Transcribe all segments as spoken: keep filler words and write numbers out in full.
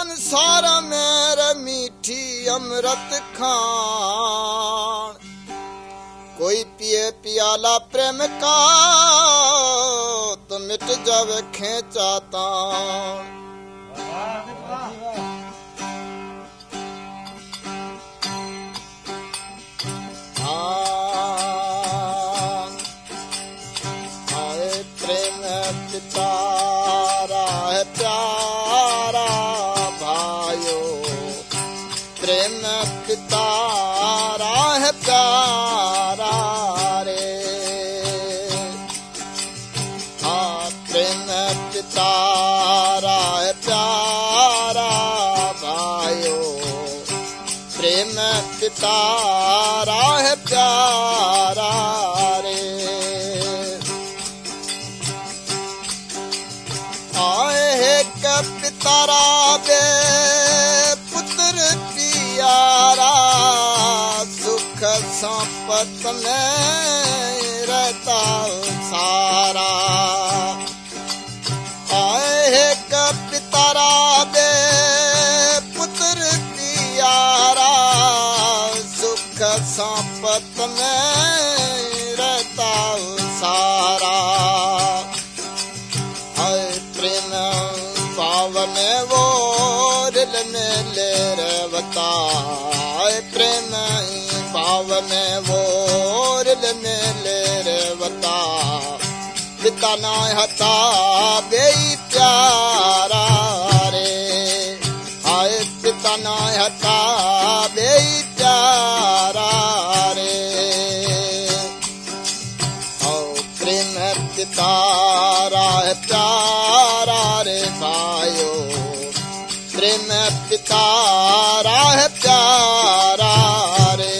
संसार मेरे मीठी अमृत खान, कोई पिए पियाला प्रेम का तो मिट जावे खेचाता। पितारा है प्यारा भाइयो, प्रेम पितारा है प्यारा रे। हाँ प्रेम पितारा है प्यारा भाइयो, प्रेम पितारा है प्यारा रे। पितारा बे पुत्र पियारा, सुख संपत में रहता सारा। आए का पितारा बे पुत्र पियारा, सुख संपत में रहता सारा। भाव में वो दिल में ले रवता, प्रेम भाव में वो दिल में ले रवता। पिता ना हता बेई प्यारा रे, हाय पिता ना हता बेई प्यारा रे। ओ प्रेम पितारा है प्यारा रे भाइयो, प्रेम पितारा है प्यारा रे।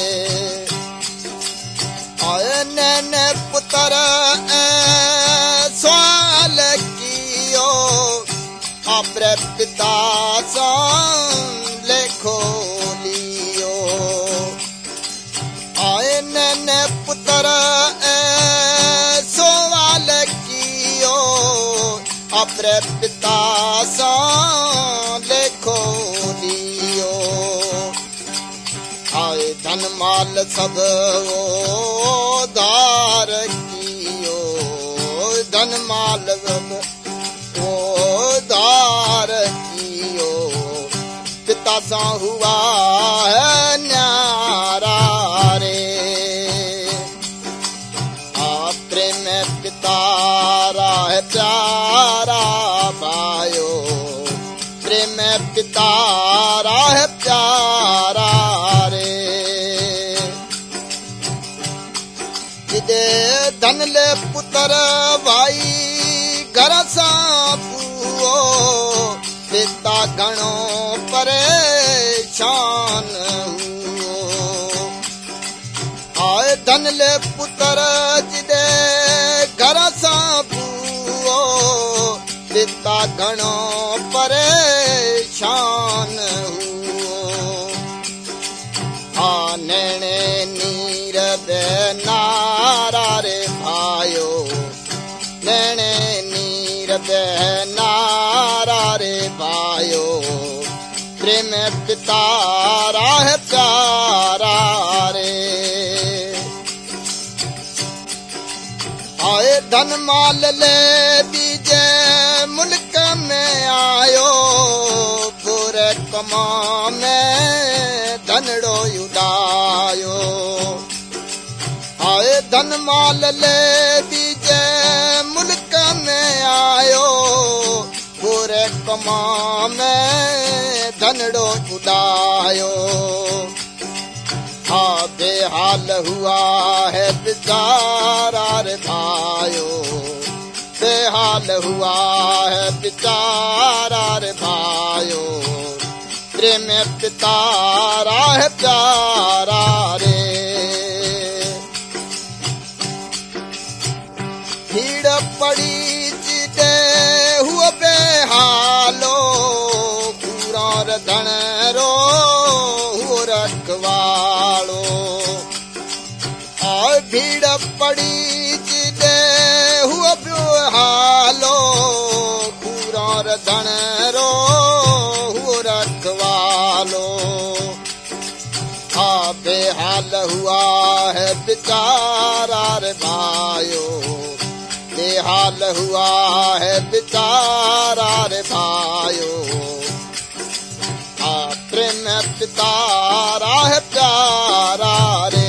आए नैने पुत्र सवाल कियो, अपने पिता से लेखो लियो। आए नैने पुत्र सवाल कियो, अपने पिता से लेखो लियो। आए धन माल सब उधार कियो, धन माल उधार कियो। पिता सा हुआ है न्यारा रे। प्रेम पितारा है प्यारा भाइयो, प्रेम पितारा है प्यारा रे। जिदे धन ले पुत्र भाई घर सा पुओ, पिता घणो परेशान हुओ। आए धन ले पुत्र जिदे घर सा पुओ, पिता घणो परेशान हुओ। आ नैणे नीर बे नारा रे भाइयो, नैणे नीर बे नारा रे भाइयो। प्रेम पितारा है प्यारा रे। आए धन माल ले बीजे मुल्क में आयो, बुरे कमा में धनड़ो उड़ायो। आए धन माल ले बीजे मुल्क में आयो, बुरे कमा में धनड़ो उड़ायो। हाँ बेहाल हुआ है बेचारा रे भाइयो, बेहाल हुआ है बेचारा रे भाइयो। प्रेम पितारा है प्यारा रे। भीड़ पड़ी जिदे हुआ बेहालो, पूरा धन रो रखवालो। और भीड़ पड़ी जिदे हुआ बेहालो, पूरा धन रो हुआ है बेचारा रे भाइयो, बेहाल हुआ है बेचारा रे भाइयो। आ प्रेम पितारा है प्यारा रे,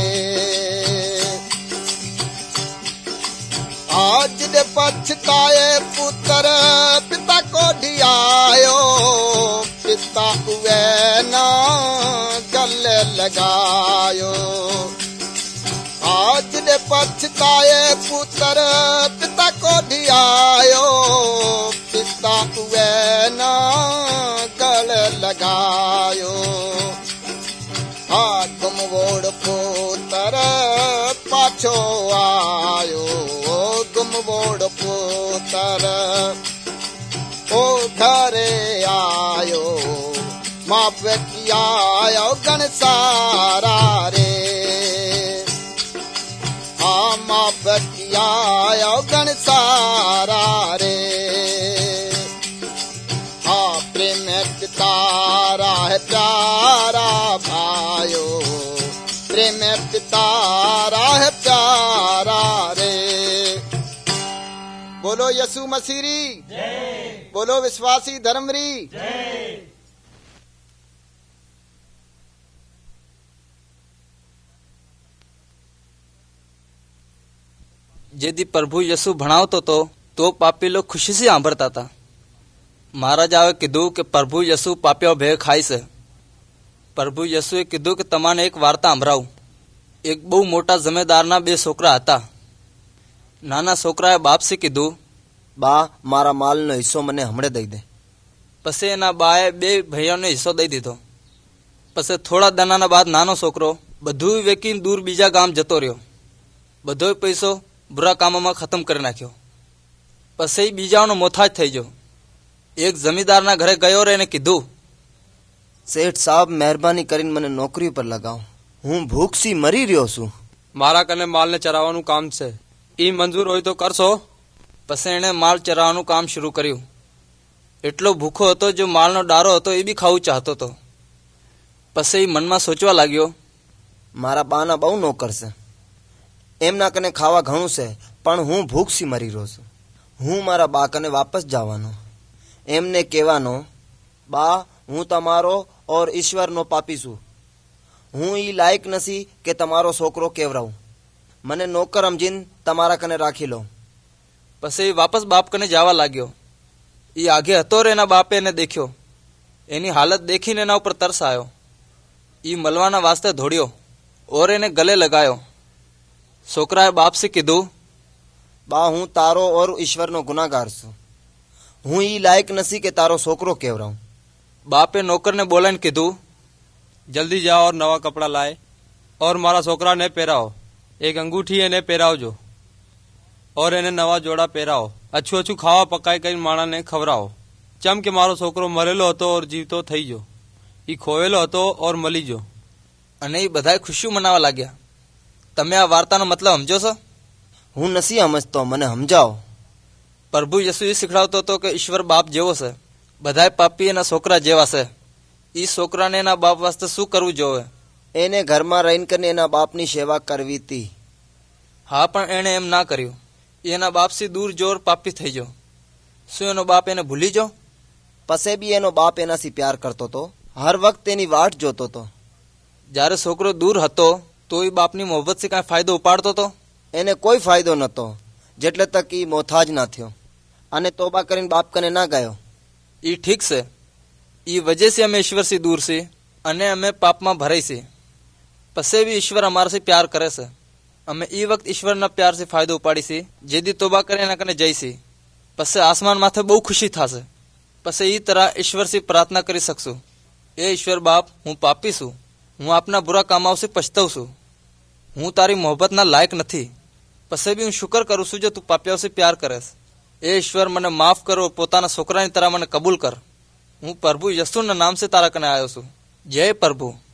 आज दे पछताए पुत्र पिता को ढियायो, पिता हुए ना गले लगायो। आज दे पछताए पुत्र पिता को ढियायो, पिता हुए ना गले लगायो। हाँ गुम वोड़ पुत्र पाछो आयो, गुम वोड़ पुत्र ओ घरे आयो, माँ बेटी आयो गणसारा रे। हाँ माँ बेटी आयो गणसारा रे। हाँ प्रेम पितारा है प्यारा भाइयो, प्रेम पितारा है प्यारा रे। बोलो यसु मसीरी जय, बोलो विश्वासी धर्मरी जय। જેથી પ્રભુ યસુ ભણાવતો તો તો પાપી લોકો ખુશીથી સાંભળતા હતા. મહારાજાએ કીધું કે પ્રભુ યસુ પાપીઓ ભેગ ખાય છે. પ્રભુ યસુએ કીધું કે તમારે એક વાર્તા સંભળાવું. એક બહુ મોટા જમેદારના બે છોકરા હતા. નાના છોકરાએ બાપથી કીધું, બા મારા માલનો હિસ્સો મને હમણે દઈ દે. પછી એના બાએ બે ભાઈઓને હિસ્સો દઈ દીધો. પછી થોડા દાનાના બાદ નાનો છોકરો બધું વેકીને દૂર બીજા ગામ જતો રહ્યો. બધો પૈસો બુરા કામોમાં ખતમ કરી નાખ્યો. પછી બીજાઓનો મોથાજ થઈ ગયો. એક જમીદારના ઘરે ગયો રે એને કીધું, શેઠ સાહેબ મહેરબાની કરીને મને નોકરી પર લગાવો, હું ભૂખથી મરી રહ્યો છું. મારા કને માલને ચરાવવાનું કામ છે, ઈ મંજૂર હોય તો કરશો. પછી એણે માલ ચરાવવાનું કામ શરૂ કર્યું. એટલો ભૂખો હતો, જો માલનો ડારો હતો એ બી ખાવું ચાહતો હતો. પછી મનમાં સોચવા લાગ્યો, મારા બાના બહુ નોકર છે, એમના કને ખાવા ઘણું છે, પણ હું ભૂખથી મરી રહ્યો છું. હું મારા બા કને વાપસ જવાનો, એમને કહેવાનો, બા હું તમારો ઓર ઈશ્વરનો પાપી છું, હું ઈ લાયક નથી કે તમારો છોકરો કેવરાવું, મને નોકર સમજીને તમારા કને રાખી લો. પછી વાપસ બાપ કને જવા લાગ્યો. એ આગે હતો રે એના બાપે એને દેખ્યો. એની હાલત દેખીને એના ઉપર તરસ આવ્યો. એ મળવાના વાસ્તે દોડ્યો ઓર એને ગલે લગાયો. છોકરાએ બાપથી કીધું, બા હું તારો ઓર ઈશ્વરનો ગુનાગાર છું, હું ઈ લાયક નથી કે તારો છોકરો કેવરાવું. બાપે નોકરને બોલાઈને કીધું, જલ્દી જાઓ ઓર નવા કપડા લાય ઓર મારા છોકરાને પહેરાવો, એક અંગૂઠી એને પહેરાવજો ઓર એને નવા જોડા પહેરાવો. અછું અછું ખાવા પકાઈ કરીને માણાને ખવડાવો. ચમ કે મારો છોકરો મરેલો હતો ઓર જીવતો થઈ ગયો, એ ખોવેલો હતો ઓર મળી ગયો. અને એ બધાએ ખુશીઓ મનાવવા લાગ્યા. તમે આ વાર્તાનો મતલબ સમજો છો? હું નથી સમજતો, મને સમજાવો. પ્રભુ યસુ એ શીખડાવતો હતો કે ઈશ્વર બાપ જેવો છે, બધાએ પાપી એના છોકરા જેવા છે. એ છોકરાને એના બાપ વાસ્તે શું કરવું જોવે? એને ઘરમાં રહીને કરીને એના બાપની સેવા કરવી હતી. હા, પણ એણે એમ ના કર્યું. એના બાપથી દૂર જોર પાપી થઈ ગયો. શું એનો બાપ એને ભૂલી ગયો? પછી બી એનો બાપ એનાથી પ્યાર કરતો હતો, હર વખત એની વાટ જોતો હતો. જ્યારે છોકરો દૂર હતો તો એ બાપની મોહબ્બતથી કાંઈ ફાયદો ઉપાડતો હતો? એને કોઈ ફાયદો નહોતો, જેટલે તક એ મોથાજ ના થયો અને તોબા કરીને બાપ કને ના ગયો. એ ઠીક છે, એ વજહથી અમે ઈશ્વરથી દૂર છીએ અને અમે પાપમાં ભરાઈ છીએ. પછી બી ઈશ્વર અમારાથી પ્યાર કરે છે. અમે એ વખત ઈશ્વરના પ્યારથી ફાયદો ઉપાડીશી, જેથી તોબા કરી એના કને જઈશી. પછી આસમાન માથે બહુ ખુશી થશે. પછી એ તરહ ઈશ્વરથી પ્રાર્થના કરી શકશું, એ ઈશ્વર બાપ, હું પાપી છું, હું આપના બુરા કામાઓથી પછતાવું છું, હું તારી મોહબ્બતના લાયક નથી. પછી બી હું શુકર કરું છું જો તું પાપિયાઓથી પ્યાર કરેશ. એ ઈશ્વર મને માફ કરો, પોતાના છોકરાની તરહ મને કબૂલ કર. હું પ્રભુ યસુના નામથી તારા કને આવ્યો છું. જય પ્રભુ.